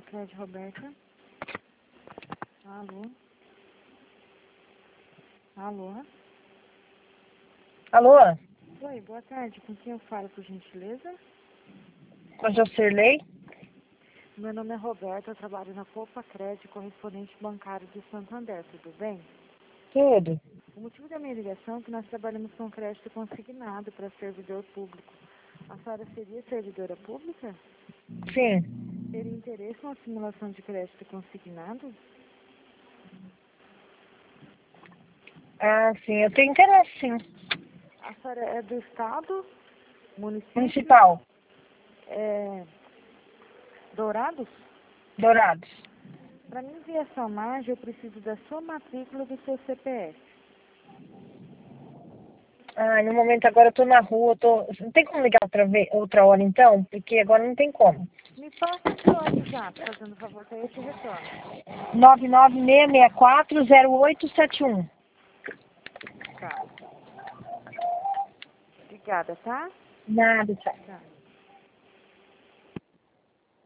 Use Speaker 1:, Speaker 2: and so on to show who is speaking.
Speaker 1: Clédia Roberta. Alô? Alô?
Speaker 2: Alô?
Speaker 1: Oi, boa tarde. Com quem eu falo, por gentileza?
Speaker 2: Com a Jocerley?
Speaker 1: Meu nome é Roberta, eu trabalho na Poupa Crédito, correspondente bancário de Santander, tudo bem?
Speaker 2: Tudo.
Speaker 1: O motivo da minha ligação é que nós trabalhamos com crédito consignado para servidor público. A senhora seria servidora pública?
Speaker 2: Sim.
Speaker 1: Teria interesse na simulação de crédito consignado?
Speaker 2: Ah, sim. Eu tenho interesse, sim.
Speaker 1: A senhora é do estado, município,
Speaker 2: Municipal.
Speaker 1: Dourados?
Speaker 2: Dourados.
Speaker 1: Para mim enviar essa margem, eu preciso da sua matrícula e do seu CPF.
Speaker 2: Ah, no momento agora eu tô na rua, Não tem como ligar outra hora então? Porque agora não tem como.
Speaker 1: Me passa o seu WhatsApp, fazendo favor, que aí eu te retorno.
Speaker 2: 996640871.
Speaker 1: Tá. Obrigada, tá?
Speaker 2: Nada, tá.
Speaker 1: Tá.